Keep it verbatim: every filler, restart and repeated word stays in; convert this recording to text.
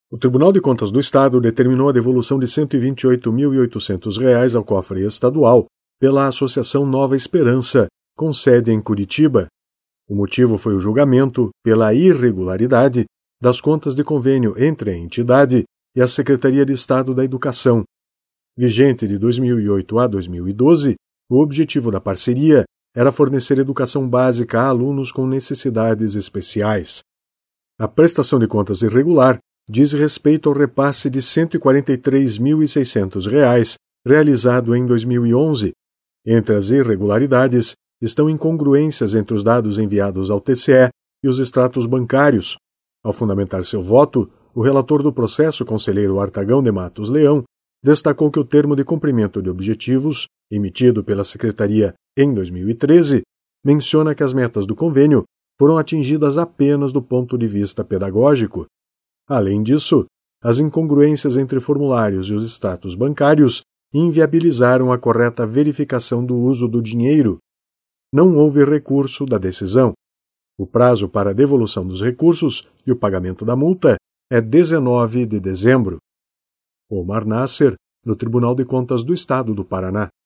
O Tribunal de Contas do Estado determinou a devolução de cento e vinte e oito mil e oitocentos reais ao cofre estadual pela Associação Nova Esperança, com sede em Curitiba. O motivo foi o julgamento pela irregularidade das contas de convênio entre a entidade e a Secretaria de Estado da Educação. Vigente de dois mil e oito a dois mil e doze, o objetivo da parceria era fornecer educação básica a alunos com necessidades especiais. A prestação de contas irregular diz respeito ao repasse de cento e quarenta e três mil e seiscentos reais realizado em dois mil e onze. Entre as irregularidades estão incongruências entre os dados enviados ao T C E e os extratos bancários. Ao fundamentar seu voto, o relator do processo, conselheiro Artagão de Matos Leão, destacou que o termo de cumprimento de objetivos, emitido pela Secretaria em dois mil e treze, menciona que as metas do convênio foram atingidas apenas do ponto de vista pedagógico. Além disso, as incongruências entre formulários e os extratos bancários inviabilizaram a correta verificação do uso do dinheiro. Não houve recurso da decisão. O prazo para a devolução dos recursos e o pagamento da multa é dezenove de dezembro. Omar Nasser, do Tribunal de Contas do Estado do Paraná.